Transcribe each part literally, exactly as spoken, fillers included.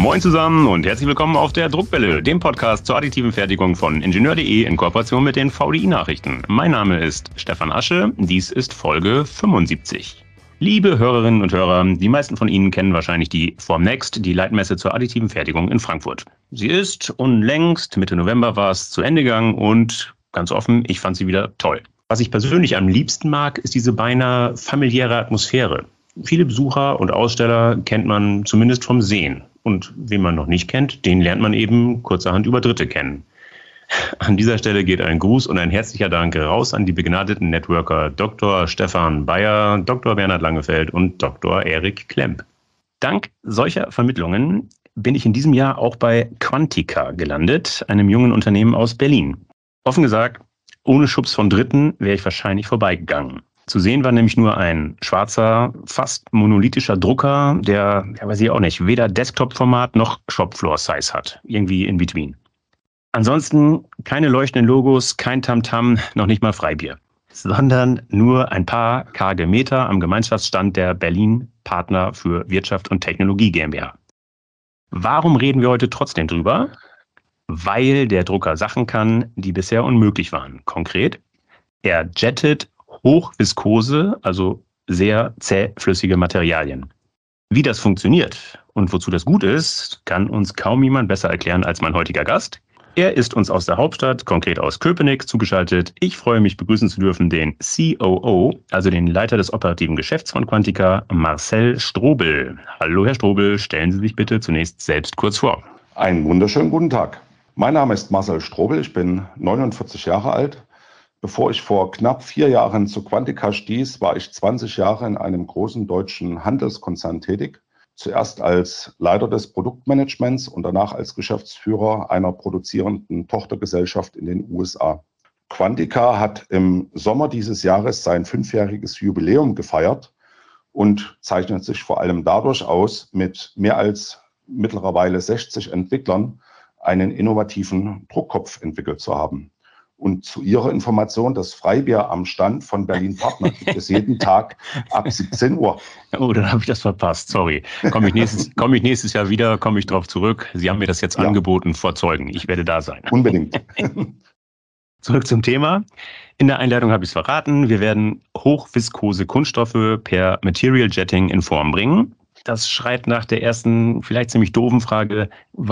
Moin zusammen und herzlich willkommen auf der Druckwelle, dem Podcast zur additiven Fertigung von Ingenieur punkt de in Kooperation mit den V D I-Nachrichten. Mein Name ist Stefan Asche, dies ist Folge fünfundsiebzig. Liebe Hörerinnen und Hörer, die meisten von Ihnen kennen wahrscheinlich die Formnext, die Leitmesse zur additiven Fertigung in Frankfurt. Sie ist unlängst, Mitte November war es zu Ende gegangen und ganz offen, ich fand sie wieder toll. Was ich persönlich am liebsten mag, ist diese beinahe familiäre Atmosphäre. Viele Besucher und Aussteller kennt man zumindest vom Sehen. Und wen man noch nicht kennt, den lernt man eben kurzerhand über Dritte kennen. An dieser Stelle geht ein Gruß und ein herzlicher Dank raus an die begnadeten Networker Doktor Stefan Bayer, Doktor Bernhard Langefeld und Doktor Erik Klemp. Dank solcher Vermittlungen bin ich in diesem Jahr auch bei Quantica gelandet, einem jungen Unternehmen aus Berlin. Offen gesagt, ohne Schubs von Dritten wäre ich wahrscheinlich vorbeigegangen. Zu sehen war nämlich nur ein schwarzer, fast monolithischer Drucker, der, ja weiß ich auch nicht, weder Desktop-Format noch Shopfloor-Size hat. Irgendwie in between. Ansonsten keine leuchtenden Logos, kein Tamtam, noch nicht mal Freibier. Sondern nur ein paar karge Meter am Gemeinschaftsstand der Berlin Partner für Wirtschaft und Technologie GmbH. Warum reden wir heute trotzdem drüber? Weil der Drucker Sachen kann, die bisher unmöglich waren. Konkret, er jettet hochviskose, also sehr zähflüssige Materialien. Wie das funktioniert und wozu das gut ist, kann uns kaum jemand besser erklären als mein heutiger Gast. Er ist uns aus der Hauptstadt, konkret aus Köpenick, zugeschaltet. Ich freue mich, begrüßen zu dürfen den C O O, also den Leiter des operativen Geschäfts von Quantica, Marcel Strobel. Hallo Herr Strobel, stellen Sie sich bitte zunächst selbst kurz vor. Einen wunderschönen guten Tag. Mein Name ist Marcel Strobel, ich bin neunundvierzig Jahre alt. Bevor ich vor knapp vier Jahren zu Quantica stieß, war ich zwanzig Jahre in einem großen deutschen Handelskonzern tätig. Zuerst als Leiter des Produktmanagements und danach als Geschäftsführer einer produzierenden Tochtergesellschaft in den U S A. Quantica hat im Sommer dieses Jahres sein fünfjähriges Jubiläum gefeiert und zeichnet sich vor allem dadurch aus, mit mehr als mittlerweile sechzig Entwicklern einen innovativen Druckkopf entwickelt zu haben. Und zu Ihrer Information, das Freibier am Stand von Berlin Partner gibt es jeden Tag ab siebzehn Uhr. Oh, dann habe ich das verpasst, sorry. Komme ich nächstes, komme ich nächstes Jahr wieder, komme ich drauf zurück. Sie haben mir das jetzt ja angeboten vor Zeugen. Ich werde da sein. Unbedingt. Zurück zum Thema. In der Einleitung habe ich es verraten. Wir werden hochviskose Kunststoffe per Material Jetting in Form bringen. Das schreit nach der ersten, vielleicht ziemlich doofen Frage,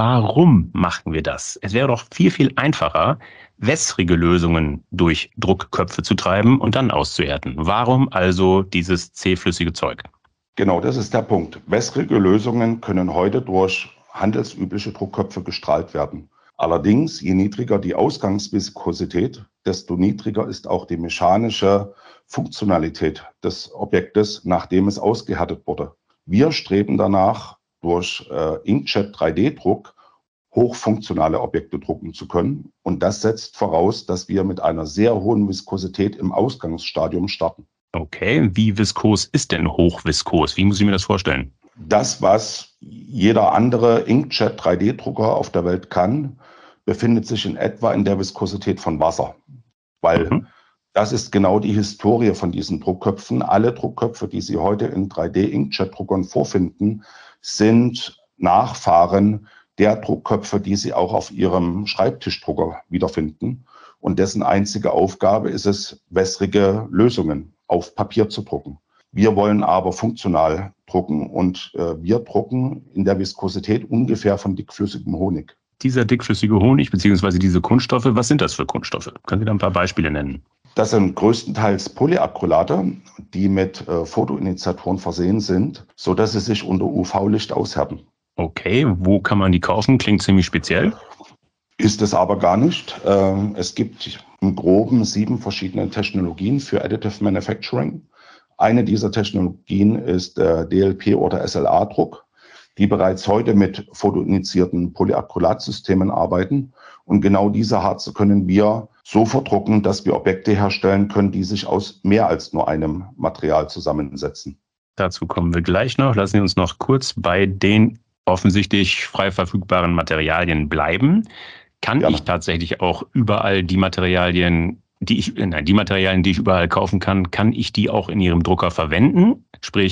warum machen wir das? Es wäre doch viel, viel einfacher, wässrige Lösungen durch Druckköpfe zu treiben und dann auszuhärten. Warum also dieses zähflüssige Zeug? Genau, das ist der Punkt. Wässrige Lösungen können heute durch handelsübliche Druckköpfe gestrahlt werden. Allerdings, je niedriger die Ausgangsviskosität, desto niedriger ist auch die mechanische Funktionalität des Objektes, nachdem es ausgehärtet wurde. Wir streben danach, durch äh, Inkjet drei D Druck hochfunktionale Objekte drucken zu können. Und das setzt voraus, dass wir mit einer sehr hohen Viskosität im Ausgangsstadium starten. Okay, wie viskos ist denn hochviskos? Wie muss ich mir das vorstellen? Das, was jeder andere Inkjet drei D Drucker auf der Welt kann, befindet sich in etwa in der Viskosität von Wasser. Weil mhm. das ist genau die Historie von diesen Druckköpfen. Alle Druckköpfe, die Sie heute in drei D Inkjet Druckern vorfinden, sind Nachfahren der Druckköpfe, die Sie auch auf Ihrem Schreibtischdrucker wiederfinden. Und dessen einzige Aufgabe ist es, wässrige Lösungen auf Papier zu drucken. Wir wollen aber funktional drucken und äh, wir drucken in der Viskosität ungefähr von dickflüssigem Honig. Dieser dickflüssige Honig bzw. diese Kunststoffe, was sind das für Kunststoffe? Können Sie da ein paar Beispiele nennen? Das sind größtenteils Polyacrylate, die mit äh, Photoinitiatoren versehen sind, sodass sie sich unter U V-Licht aushärten. Okay, wo kann man die kaufen? Klingt ziemlich speziell. Ist es aber gar nicht. Äh, es gibt im Groben sieben verschiedene Technologien für Additive Manufacturing. Eine dieser Technologien ist der D L P- oder S L A-Druck, die bereits heute mit photoinitiierten Polyacrylatsystemen arbeiten. Und genau diese Harze können wir so verdrucken, dass wir Objekte herstellen können, die sich aus mehr als nur einem Material zusammensetzen. Dazu kommen wir gleich noch. Lassen Sie uns noch kurz bei den offensichtlich frei verfügbaren Materialien bleiben. Kann Gerne. Ich tatsächlich auch überall die Materialien, die ich, nein, die Materialien, die ich überall kaufen kann, kann ich die auch in Ihrem Drucker verwenden? Sprich,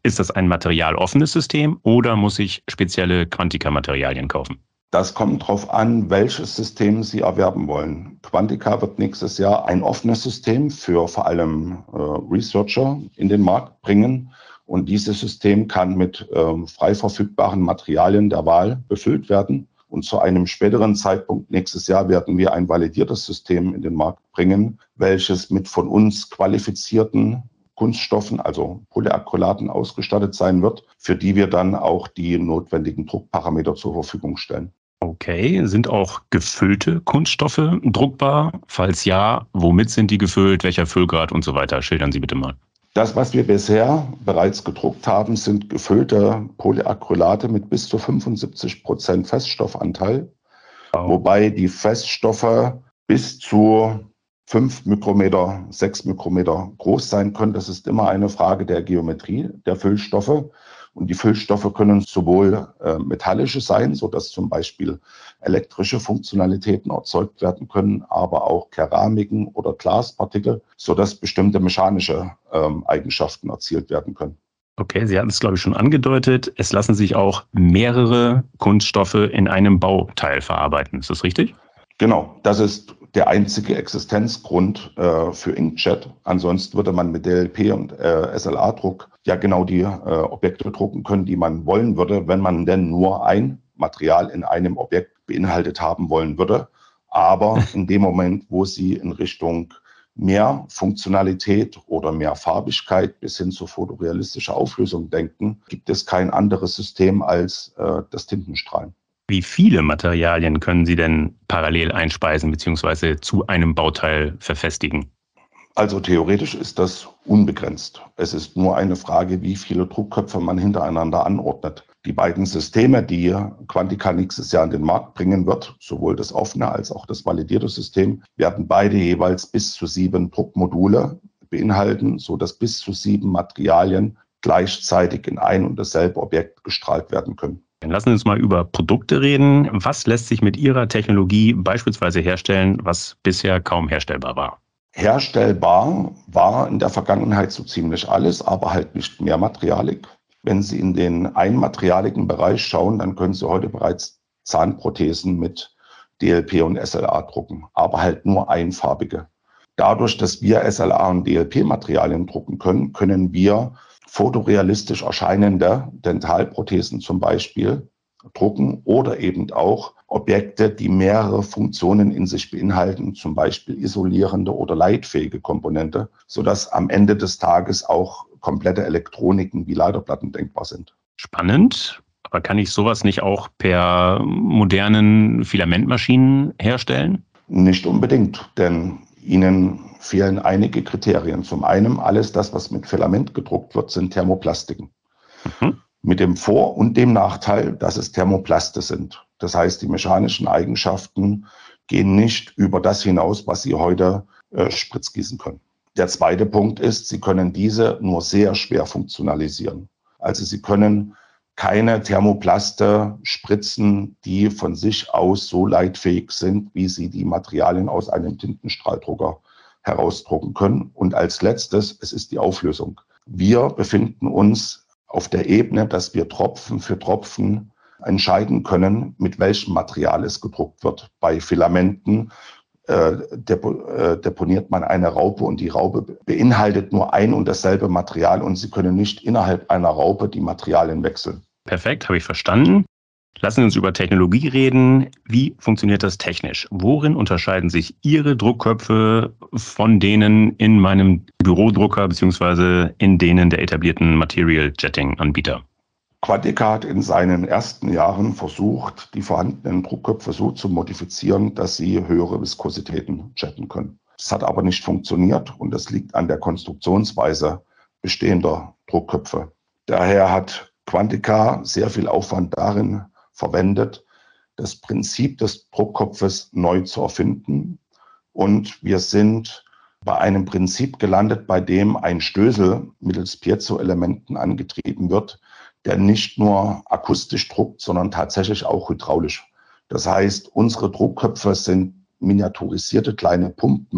Ist das ein materialoffenes System oder muss ich spezielle Quantica-Materialien kaufen? Das kommt darauf an, welches System Sie erwerben wollen. Quantica wird nächstes Jahr ein offenes System für vor allem äh, Researcher in den Markt bringen. Und dieses System kann mit ähm, frei verfügbaren Materialien der Wahl befüllt werden. Und zu einem späteren Zeitpunkt nächstes Jahr werden wir ein validiertes System in den Markt bringen, welches mit von uns qualifizierten Kunststoffen, also Polyacrylaten, ausgestattet sein wird, für die wir dann auch die notwendigen Druckparameter zur Verfügung stellen. Okay, sind auch gefüllte Kunststoffe druckbar? Falls ja, womit sind die gefüllt, welcher Füllgrad und so weiter? Schildern Sie bitte mal. Das, was wir bisher bereits gedruckt haben, sind gefüllte Polyacrylate mit bis zu fünfundsiebzig Prozent Feststoffanteil, wow. Wobei die Feststoffe bis zu fünf Mikrometer, sechs Mikrometer groß sein können. Das ist immer eine Frage der Geometrie der Füllstoffe. Und die Füllstoffe können sowohl äh, metallische sein, sodass zum Beispiel elektrische Funktionalitäten erzeugt werden können, aber auch Keramiken oder Glaspartikel, sodass bestimmte mechanische ähm, Eigenschaften erzielt werden können. Okay, Sie hatten es, glaube ich, schon angedeutet. Es lassen sich auch mehrere Kunststoffe in einem Bauteil verarbeiten. Ist das richtig? Genau, das ist der einzige Existenzgrund äh, für Inkjet. Ansonsten würde man mit D L P und äh, S L A-Druck ja genau die äh, Objekte drucken können, die man wollen würde, wenn man denn nur ein Material in einem Objekt beinhaltet haben wollen würde. Aber in dem Moment, wo Sie in Richtung mehr Funktionalität oder mehr Farbigkeit bis hin zu fotorealistischer Auflösung denken, gibt es kein anderes System als äh, das Tintenstrahlen. Wie viele Materialien können Sie denn parallel einspeisen bzw. zu einem Bauteil verfestigen? Also theoretisch ist das unbegrenzt. Es ist nur eine Frage, wie viele Druckköpfe man hintereinander anordnet. Die beiden Systeme, die Quantica nächstes Jahr in den Markt bringen wird, sowohl das offene als auch das validierte System, werden beide jeweils bis zu sieben Druckmodule beinhalten, sodass bis zu sieben Materialien gleichzeitig in ein und dasselbe Objekt gestrahlt werden können. Dann lassen Sie uns mal über Produkte reden. Was lässt sich mit Ihrer Technologie beispielsweise herstellen, was bisher kaum herstellbar war? Herstellbar war in der Vergangenheit so ziemlich alles, aber halt nicht mehrmaterialig. Wenn Sie in den einmaterialigen Bereich schauen, dann können Sie heute bereits Zahnprothesen mit D L P und S L A drucken, aber halt nur einfarbige. Dadurch, dass wir S L A und D L P-Materialien drucken können, können wir fotorealistisch erscheinende Dentalprothesen zum Beispiel drucken oder eben auch Objekte, die mehrere Funktionen in sich beinhalten, zum Beispiel isolierende oder leitfähige Komponente, sodass am Ende des Tages auch komplette Elektroniken wie Leiterplatten denkbar sind. Spannend, aber kann ich sowas nicht auch per modernen Filamentmaschinen herstellen? Nicht unbedingt, denn Ihnen fehlen einige Kriterien. Zum einen, alles das, was mit Filament gedruckt wird, sind Thermoplastiken. Mhm. Mit dem Vor- und dem Nachteil, dass es Thermoplaste sind. Das heißt, die mechanischen Eigenschaften gehen nicht über das hinaus, was Sie heute äh, spritzgießen können. Der zweite Punkt ist, Sie können diese nur sehr schwer funktionalisieren. Also Sie können keine Thermoplaste spritzen, die von sich aus so leitfähig sind, wie Sie die Materialien aus einem Tintenstrahldrucker herausdrucken können. Und als letztes, es ist die Auflösung. Wir befinden uns auf der Ebene, dass wir Tropfen für Tropfen entscheiden können, mit welchem Material es gedruckt wird. Bei Filamenten äh, depo, äh, deponiert man eine Raupe und die Raupe beinhaltet nur ein und dasselbe Material und Sie können nicht innerhalb einer Raupe die Materialien wechseln. Perfekt, habe ich verstanden. Lassen Sie uns über Technologie reden. Wie funktioniert das technisch? Worin unterscheiden sich Ihre Druckköpfe von denen in meinem Bürodrucker bzw. in denen der etablierten Material Jetting-Anbieter? Quantica hat in seinen ersten Jahren versucht, die vorhandenen Druckköpfe so zu modifizieren, dass sie höhere Viskositäten jetten können. Das hat aber nicht funktioniert und das liegt an der Konstruktionsweise bestehender Druckköpfe. Daher hat Quantica sehr viel Aufwand darin verwendet, das Prinzip des Druckkopfes neu zu erfinden. Und wir sind bei einem Prinzip gelandet, bei dem ein Stößel mittels Piezo-Elementen angetrieben wird, der nicht nur akustisch druckt, sondern tatsächlich auch hydraulisch. Das heißt, unsere Druckköpfe sind miniaturisierte kleine Pumpen,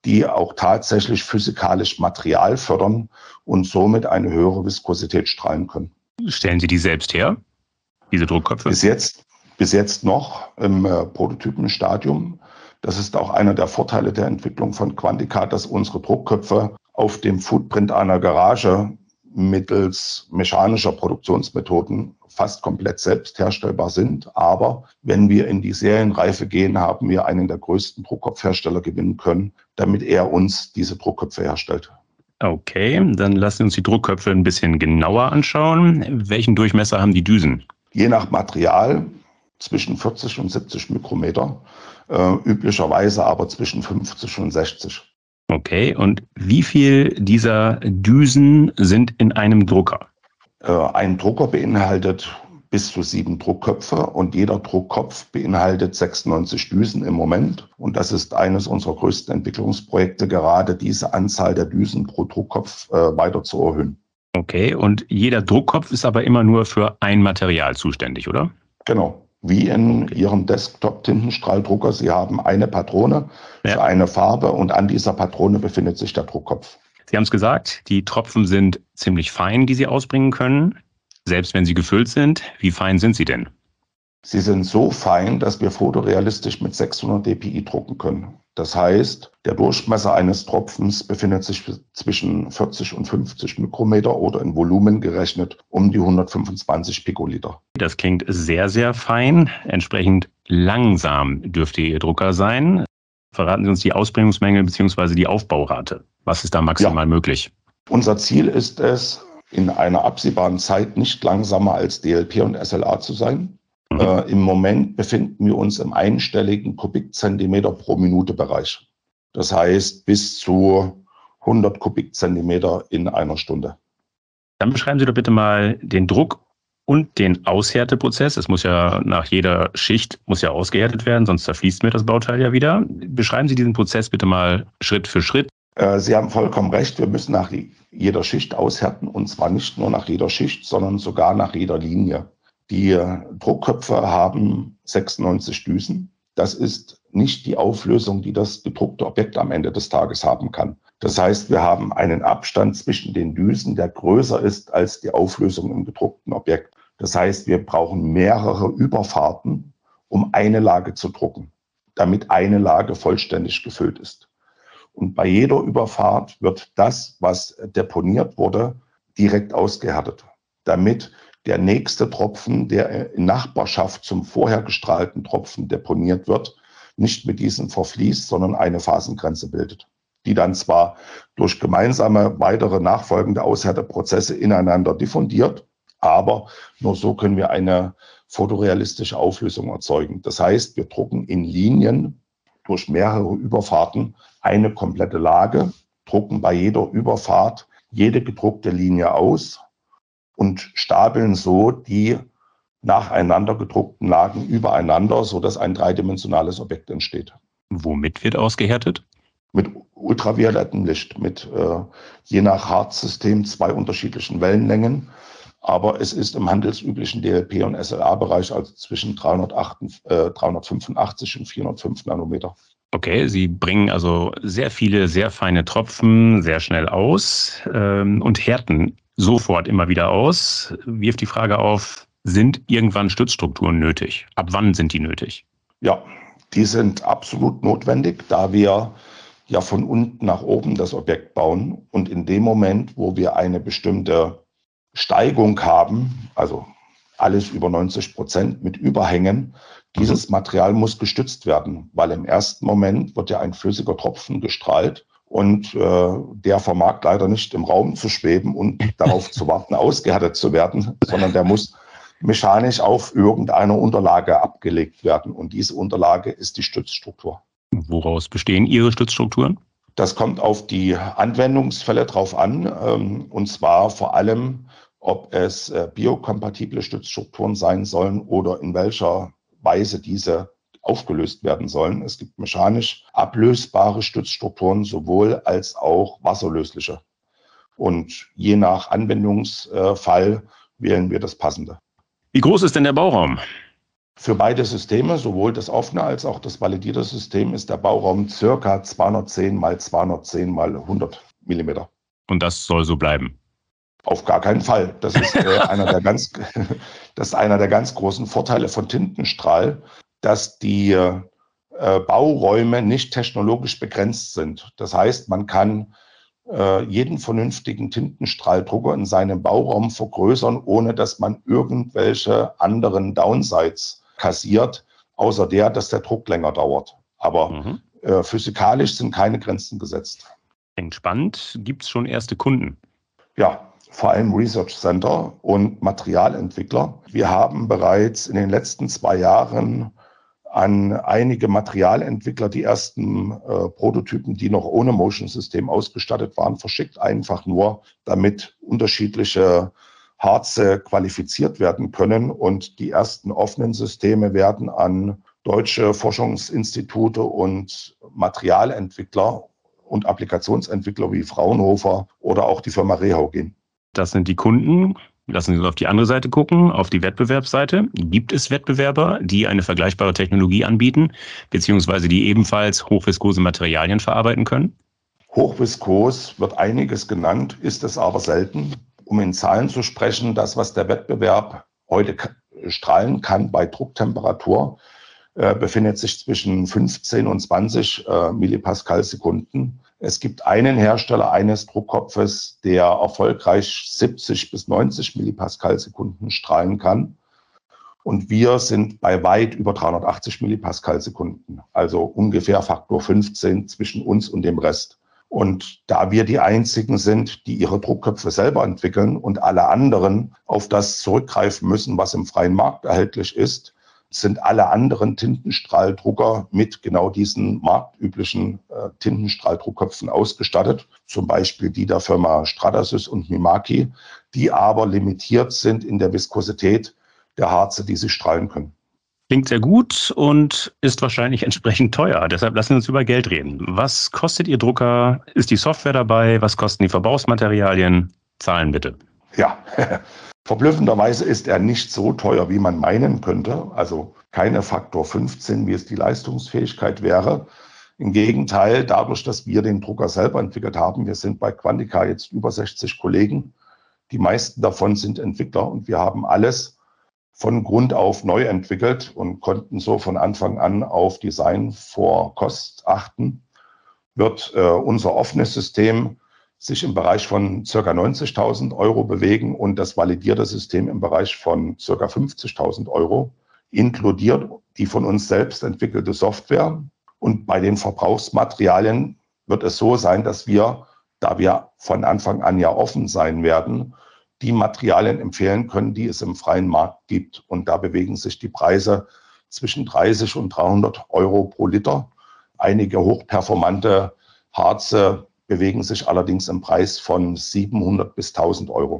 die auch tatsächlich physikalisch Material fördern und somit eine höhere Viskosität strahlen können. Stellen Sie die selbst her, diese Druckköpfe? Bis jetzt, bis jetzt noch im äh, Prototypenstadium. Das ist auch einer der Vorteile der Entwicklung von Quantica, dass unsere Druckköpfe auf dem Footprint einer Garage mittels mechanischer Produktionsmethoden fast komplett selbst herstellbar sind. Aber wenn wir in die Serienreife gehen, haben wir einen der größten Druckkopfhersteller gewinnen können, damit er uns diese Druckköpfe herstellt. Okay, dann lassen Sie uns die Druckköpfe ein bisschen genauer anschauen. Welchen Durchmesser haben die Düsen? Je nach Material zwischen vierzig und siebzig Mikrometer, äh, üblicherweise aber zwischen fünfzig und sechzig. Okay, und wie viel dieser Düsen sind in einem Drucker? Äh, ein Drucker beinhaltet bis zu sieben Druckköpfe und jeder Druckkopf beinhaltet sechsundneunzig Düsen im Moment. Und das ist eines unserer größten Entwicklungsprojekte, gerade diese Anzahl der Düsen pro Druckkopf äh, weiter zu erhöhen. Okay, und jeder Druckkopf ist aber immer nur für ein Material zuständig, oder? Genau. Wie in Ihrem Desktop-Tintenstrahldrucker. Sie haben eine Patrone Ja. für eine Farbe und an dieser Patrone befindet sich der Druckkopf. Sie haben es gesagt, die Tropfen sind ziemlich fein, die Sie ausbringen können, selbst wenn sie gefüllt sind. Wie fein sind sie denn? Sie sind so fein, dass wir fotorealistisch mit sechshundert dpi drucken können. Das heißt, der Durchmesser eines Tropfens befindet sich zwischen vierzig und fünfzig Mikrometer oder in Volumen gerechnet um die hundertfünfundzwanzig Pikoliter. Das klingt sehr, sehr fein. Entsprechend langsam dürfte Ihr Drucker sein. Verraten Sie uns die Ausbringungsmenge bzw. die Aufbaurate. Was ist da maximal Ja. möglich? Unser Ziel ist es, in einer absehbaren Zeit nicht langsamer als D L P und S L A zu sein. Mhm. Äh, Im Moment befinden wir uns im einstelligen Kubikzentimeter pro Minute Bereich. Das heißt bis zu hundert Kubikzentimeter in einer Stunde. Dann beschreiben Sie doch bitte mal den Druck und den Aushärteprozess. Es muss ja nach jeder Schicht muss ja ausgehärtet werden, sonst zerfließt mir das Bauteil ja wieder. Beschreiben Sie diesen Prozess bitte mal Schritt für Schritt. Äh, Sie haben vollkommen recht, wir müssen nach jeder Schicht aushärten und zwar nicht nur nach jeder Schicht, sondern sogar nach jeder Linie. Die Druckköpfe haben sechsundneunzig Düsen. Das ist nicht die Auflösung, die das gedruckte Objekt am Ende des Tages haben kann. Das heißt, wir haben einen Abstand zwischen den Düsen, der größer ist als die Auflösung im gedruckten Objekt. Das heißt, wir brauchen mehrere Überfahrten, um eine Lage zu drucken, damit eine Lage vollständig gefüllt ist. Und bei jeder Überfahrt wird das, was deponiert wurde, direkt ausgehärtet, damit der nächste Tropfen, der in Nachbarschaft zum vorher gestrahlten Tropfen deponiert wird, nicht mit diesem verfließt, sondern eine Phasengrenze bildet, die dann zwar durch gemeinsame weitere nachfolgende Aushärteprozesse ineinander diffundiert, aber nur so können wir eine fotorealistische Auflösung erzeugen. Das heißt, wir drucken in Linien durch mehrere Überfahrten eine komplette Lage, drucken bei jeder Überfahrt jede gedruckte Linie aus und stapeln so die nacheinander gedruckten Lagen übereinander, sodass ein dreidimensionales Objekt entsteht. Womit wird ausgehärtet? Mit ultraviolettem Licht, mit äh, je nach Harzsystem zwei unterschiedlichen Wellenlängen. Aber es ist im handelsüblichen D L P- und S L A-Bereich, also zwischen dreihundertacht, äh, dreihundertfünfundachtzig und vierhundertfünf Nanometer. Okay, Sie bringen also sehr viele, sehr feine Tropfen sehr schnell aus ähm, und härten sofort immer wieder aus. Wirft die Frage auf, sind irgendwann Stützstrukturen nötig? Ab wann sind die nötig? Ja, die sind absolut notwendig, da wir ja von unten nach oben das Objekt bauen. Und in dem Moment, wo wir eine bestimmte Steigung haben, also alles über neunzig Prozent mit Überhängen, dieses Material muss gestützt werden, weil im ersten Moment wird ja ein flüssiger Tropfen gestrahlt und äh, der vermag leider nicht im Raum zu schweben und darauf zu warten, ausgehärtet zu werden, sondern der muss mechanisch auf irgendeiner Unterlage abgelegt werden. Und diese Unterlage ist die Stützstruktur. Woraus bestehen Ihre Stützstrukturen? Das kommt auf die Anwendungsfälle drauf an, ähm, und zwar vor allem, ob es äh, biokompatible Stützstrukturen sein sollen oder in welcher Weise diese aufgelöst werden sollen. Es gibt mechanisch ablösbare Stützstrukturen sowohl als auch wasserlösliche. Und je nach Anwendungsfall wählen wir das Passende. Wie groß ist denn der Bauraum? Für beide Systeme, sowohl das offene als auch das validierte System, ist der Bauraum circa zweihundertzehn mal zweihundertzehn mal hundert Millimeter. Und das soll so bleiben? Auf gar keinen Fall. Das ist, äh, einer der ganz, das ist einer der ganz großen Vorteile von Tintenstrahl, dass die äh, Bauräume nicht technologisch begrenzt sind. Das heißt, man kann äh, jeden vernünftigen Tintenstrahldrucker in seinem Bauraum vergrößern, ohne dass man irgendwelche anderen Downsides kassiert, außer der, dass der Druck länger dauert. Aber mhm. äh, physikalisch sind keine Grenzen gesetzt. Klingt spannend. Gibt es schon erste Kunden? Ja, vor allem Research Center und Materialentwickler. Wir haben bereits in den letzten zwei Jahren an einige Materialentwickler die ersten äh, Prototypen, die noch ohne Motion-System ausgestattet waren, verschickt, einfach nur, damit unterschiedliche Harze qualifiziert werden können. Und die ersten offenen Systeme werden an deutsche Forschungsinstitute und Materialentwickler und Applikationsentwickler wie Fraunhofer oder auch die Firma Rehau gehen. Das sind die Kunden. Lassen Sie uns auf die andere Seite gucken, auf die Wettbewerbsseite. Gibt es Wettbewerber, die eine vergleichbare Technologie anbieten, beziehungsweise die ebenfalls hochviskose Materialien verarbeiten können? Hochviskos wird einiges genannt, ist es aber selten. Um in Zahlen zu sprechen, das, was der Wettbewerb heute strahlen kann bei Drucktemperatur, äh, befindet sich zwischen fünfzehn und zwanzig äh, Millipascal-Sekunden. Es gibt einen Hersteller eines Druckkopfes, der erfolgreich siebzig bis neunzig Millipascal-Sekunden strahlen kann. Und wir sind bei weit über dreihundertachtzig Millipascal-Sekunden, also ungefähr Faktor fünfzehn zwischen uns und dem Rest. Und da wir die einzigen sind, die ihre Druckköpfe selber entwickeln und alle anderen auf das zurückgreifen müssen, was im freien Markt erhältlich ist, sind alle anderen Tintenstrahldrucker mit genau diesen marktüblichen äh, Tintenstrahldruckköpfen ausgestattet. Zum Beispiel die der Firma Stratasys und Mimaki, die aber limitiert sind in der Viskosität der Harze, die sie strahlen können. Klingt sehr gut und ist wahrscheinlich entsprechend teuer. Deshalb lassen wir uns über Geld reden. Was kostet Ihr Drucker? Ist die Software dabei? Was kosten die Verbrauchsmaterialien? Zahlen bitte. Ja, verblüffenderweise ist er nicht so teuer, wie man meinen könnte. Also keine Faktor fünfzehn, wie es die Leistungsfähigkeit wäre. Im Gegenteil, dadurch, dass wir den Drucker selber entwickelt haben, wir sind bei Quantica jetzt über sechzig Kollegen. Die meisten davon sind Entwickler und wir haben alles von Grund auf neu entwickelt und konnten so von Anfang an auf Design vor Cost achten. Wird äh, unser offenes System sich im Bereich von ca. neunzigtausend Euro bewegen und das validierte System im Bereich von ca. fünfzigtausend Euro, inkludiert die von uns selbst entwickelte Software. Und bei den Verbrauchsmaterialien wird es so sein, dass wir, da wir von Anfang an ja offen sein werden, die Materialien empfehlen können, die es im freien Markt gibt. Und da bewegen sich die Preise zwischen dreißig und dreihundert Euro pro Liter. Einige hochperformante Harze bewegen sich allerdings im Preis von siebenhundert bis tausend Euro.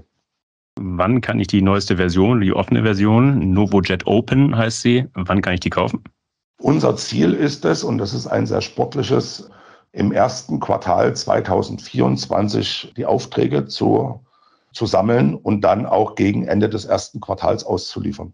Wann kann ich die neueste Version, die offene Version, NovoJet Open heißt sie, wann kann ich die kaufen? Unser Ziel ist es, und das ist ein sehr sportliches, im ersten Quartal zweitausendvierundzwanzig die Aufträge zu, zu sammeln und dann auch gegen Ende des ersten Quartals auszuliefern.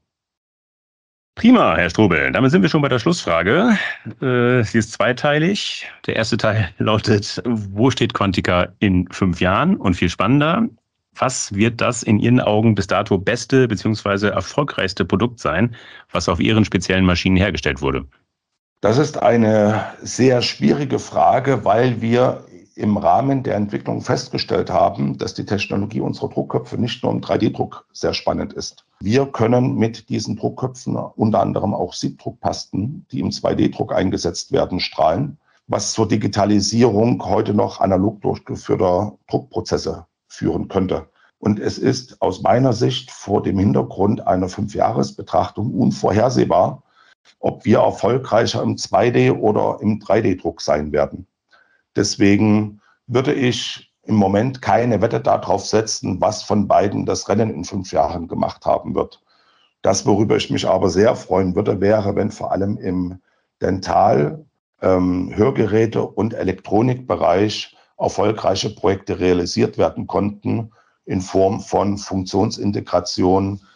Prima, Herr Strobel. Damit sind wir schon bei der Schlussfrage. Äh, sie ist zweiteilig. Der erste Teil lautet, wo steht Quantica in fünf Jahren? Und viel spannender, was wird das in Ihren Augen bis dato beste bzw. erfolgreichste Produkt sein, was auf Ihren speziellen Maschinen hergestellt wurde? Das ist eine sehr schwierige Frage, weil wir im Rahmen der Entwicklung festgestellt haben, dass die Technologie unserer Druckköpfe nicht nur im drei D Druck sehr spannend ist. Wir können mit diesen Druckköpfen unter anderem auch Siebdruckpasten, die im zwei D Druck eingesetzt werden, strahlen, was zur Digitalisierung heute noch analog durchgeführter Druckprozesse führen könnte. Und es ist aus meiner Sicht vor dem Hintergrund einer Fünfjahresbetrachtung unvorhersehbar, ob wir erfolgreicher im zwei D oder im drei D Druck sein werden. Deswegen würde ich im Moment keine Wette darauf setzen, was von beiden das Rennen in fünf Jahren gemacht haben wird. Das, worüber ich mich aber sehr freuen würde, wäre, wenn vor allem im Dental-, ähm, Hörgeräte- und Elektronikbereich erfolgreiche Projekte realisiert werden konnten in Form von Funktionsintegration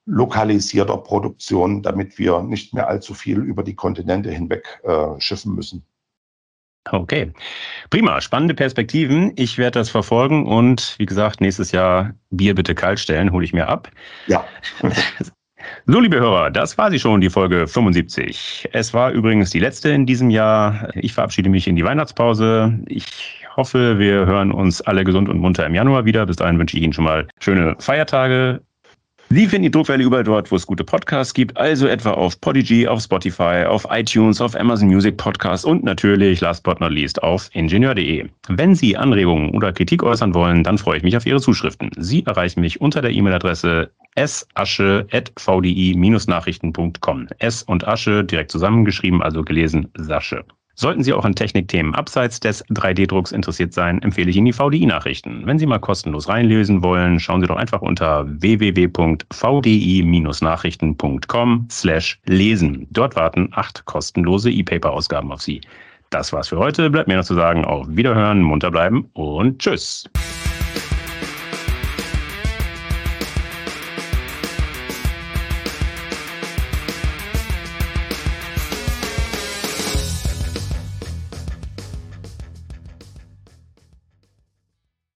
lokalisierter Produktion, damit wir nicht mehr allzu viel über die Kontinente hinweg äh, schiffen müssen. Okay, prima, spannende Perspektiven. Ich werde das verfolgen und wie gesagt, nächstes Jahr Bier bitte kalt stellen, hole ich mir ab. Ja. So, liebe Hörer, das war sie schon, die Folge fünfundsiebzig. Es war übrigens die letzte in diesem Jahr. Ich verabschiede mich in die Weihnachtspause. Ich hoffe, wir hören uns alle gesund und munter im Januar wieder. Bis dahin wünsche ich Ihnen schon mal schöne Feiertage. Sie finden die Druckwelle überall dort, wo es gute Podcasts gibt, also etwa auf Podigy, auf Spotify, auf iTunes, auf Amazon Music Podcasts und natürlich, last but not least, auf ingenieur punkt de. Wenn Sie Anregungen oder Kritik äußern wollen, dann freue ich mich auf Ihre Zuschriften. Sie erreichen mich unter der E-Mail-Adresse s asche at v d i dash nachrichten punkt com. S und Asche direkt zusammengeschrieben, also gelesen Sasche. Sollten Sie auch an Technikthemen abseits des drei D Drucks interessiert sein, empfehle ich Ihnen die V D I-Nachrichten. Wenn Sie mal kostenlos reinlesen wollen, schauen Sie doch einfach unter w w w punkt v d i dash nachrichten punkt com slash lesen. Dort warten acht kostenlose E-Paper-Ausgaben auf Sie. Das war's für heute. Bleibt mir noch zu sagen, auf Wiederhören, munter bleiben und tschüss.